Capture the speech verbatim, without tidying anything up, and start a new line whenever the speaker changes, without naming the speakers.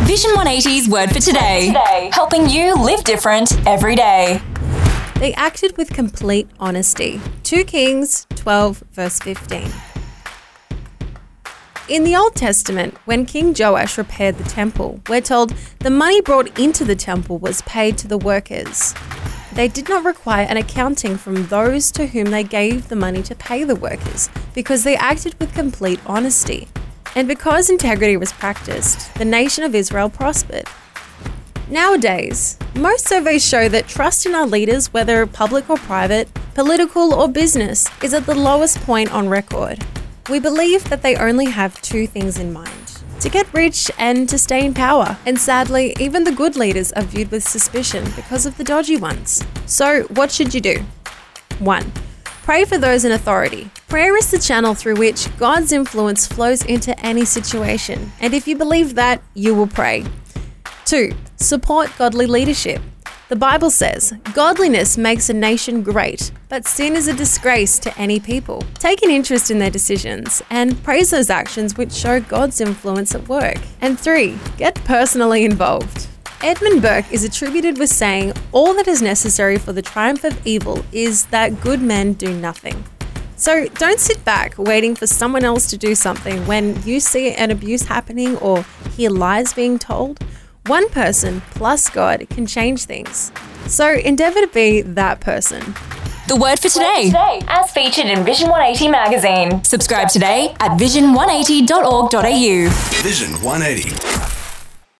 Vision one eighty's Word for Today, helping you live different every day.
They acted with complete honesty. Second Kings twelve, verse fifteen. In the Old Testament, when King Joash repaired the temple, we're told the money brought into the temple was paid to the workers. They did not require an accounting from those to whom they gave the money to pay the workers, because they acted with complete honesty. And because integrity was practiced, the nation of Israel prospered. Nowadays, most surveys show that trust in our leaders, whether public or private, political or business, is at the lowest point on record. We believe that they only have two things in mind: to get rich and to stay in power. And sadly, even the good leaders are viewed with suspicion because of the dodgy ones. So, what should you do? one. Pray for those in authority. Prayer is the channel through which God's influence flows into any situation. And if you believe that, you will pray. two. Support godly leadership. The Bible says, godliness makes a nation great, but sin is a disgrace to any people. Take an interest in their decisions and praise those actions which show God's influence at work. And three, get personally involved. Edmund Burke is attributed with saying, all that is necessary for the triumph of evil is that good men do nothing. So don't sit back waiting for someone else to do something when you see an abuse happening or hear lies being told. One person plus God can change things. So endeavour to be that person.
The Word for Today, as featured in Vision one eighty magazine. Subscribe today at vision one eighty dot org dot a u.
Vision one eighty.